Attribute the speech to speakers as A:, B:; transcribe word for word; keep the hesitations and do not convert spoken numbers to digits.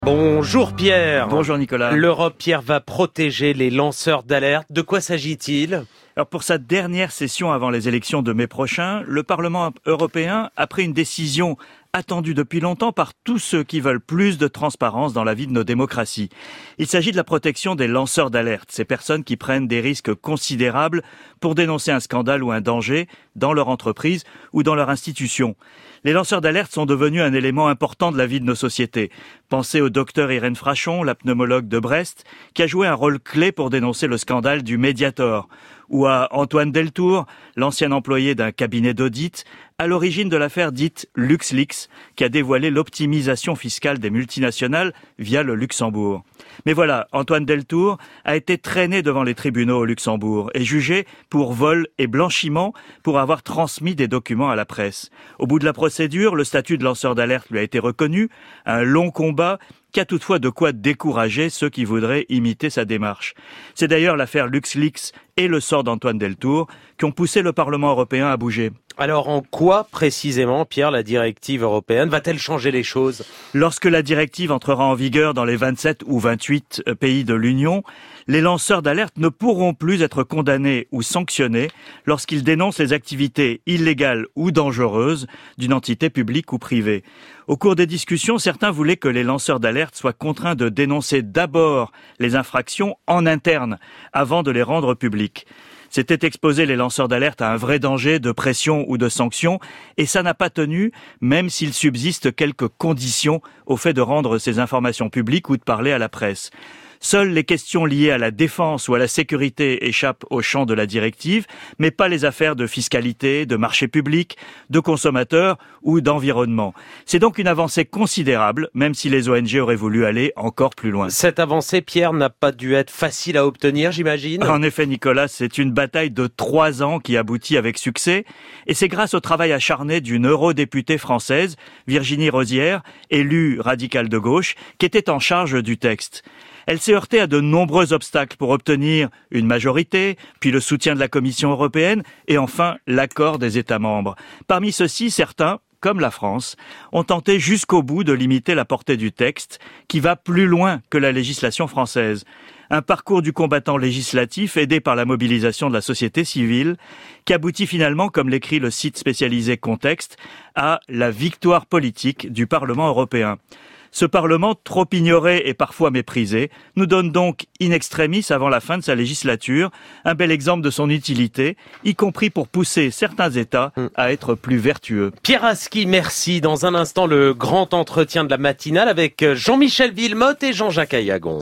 A: Bonjour Pierre.
B: Bonjour Nicolas.
A: L'Europe, Pierre, va protéger les lanceurs d'alerte. De quoi s'agit-il ?
B: Alors pour sa dernière session avant les élections de mai prochain, le Parlement européen a pris une décision attendue depuis longtemps par tous ceux qui veulent plus de transparence dans la vie de nos démocraties. Il s'agit de la protection des lanceurs d'alerte, ces personnes qui prennent des risques considérables pour dénoncer un scandale ou un danger dans leur entreprise ou dans leur institution. Les lanceurs d'alerte sont devenus un élément important de la vie de nos sociétés. Pensez au docteur Irène Frachon, la pneumologue de Brest, qui a joué un rôle clé pour dénoncer le scandale du Mediator, ou à Antoine Deltour, l'ancien employé d'un cabinet d'audit, à l'origine de l'affaire dite LuxLeaks, qui a dévoilé l'optimisation fiscale des multinationales via le Luxembourg. Mais voilà, Antoine Deltour a été traîné devant les tribunaux au Luxembourg et jugé pour vol et blanchiment pour avoir transmis des documents à la presse. Au bout de la procédure, le statut de lanceur d'alerte lui a été reconnu, un long combat qui a toutefois de quoi décourager ceux qui voudraient imiter sa démarche. C'est d'ailleurs l'affaire LuxLeaks et le sort d'Antoine Deltour qui ont poussé le Parlement européen à bouger.
A: Alors en quoi précisément, Pierre, la directive européenne va-t-elle changer les choses ?
B: Lorsque la directive entrera en vigueur dans les vingt-sept ou vingt-huit pays de l'Union, les lanceurs d'alerte ne pourront plus être condamnés ou sanctionnés lorsqu'ils dénoncent les activités illégales ou dangereuses d'une entité publique ou privée. Au cours des discussions, certains voulaient que les lanceurs d'alerte soient contraints de dénoncer d'abord les infractions en interne avant de les rendre publiques. C'était exposer les lanceurs d'alerte à un vrai danger de pression ou de sanction, et ça n'a pas tenu, même s'il subsiste quelques conditions au fait de rendre ces informations publiques ou de parler à la presse. Seules les questions liées à la défense ou à la sécurité échappent au champ de la directive, mais pas les affaires de fiscalité, de marché public, de consommateurs ou d'environnement. C'est donc une avancée considérable, même si les O N G auraient voulu aller encore plus loin.
A: Cette avancée, Pierre, n'a pas dû être facile à obtenir, j'imagine ?
B: En effet, Nicolas, c'est une bataille de trois ans qui aboutit avec succès, et c'est grâce au travail acharné d'une eurodéputée française, Virginie Rozière, élue radicale de gauche, qui était en charge du texte. Elle s'est heurtée à de nombreux obstacles pour obtenir une majorité, puis le soutien de la Commission européenne et enfin l'accord des États membres. Parmi ceux-ci, certains, comme la France, ont tenté jusqu'au bout de limiter la portée du texte, qui va plus loin que la législation française. Un parcours du combattant législatif aidé par la mobilisation de la société civile, qui aboutit finalement, comme l'écrit le site spécialisé Contexte, à la victoire politique du Parlement européen. Ce Parlement, trop ignoré et parfois méprisé, nous donne donc in extremis avant la fin de sa législature un bel exemple de son utilité, y compris pour pousser certains États à être plus vertueux.
A: Pierre Aski, merci. Dans un instant, le grand entretien de la matinale avec Jean-Michel Wilmotte et Jean-Jacques Ayagon.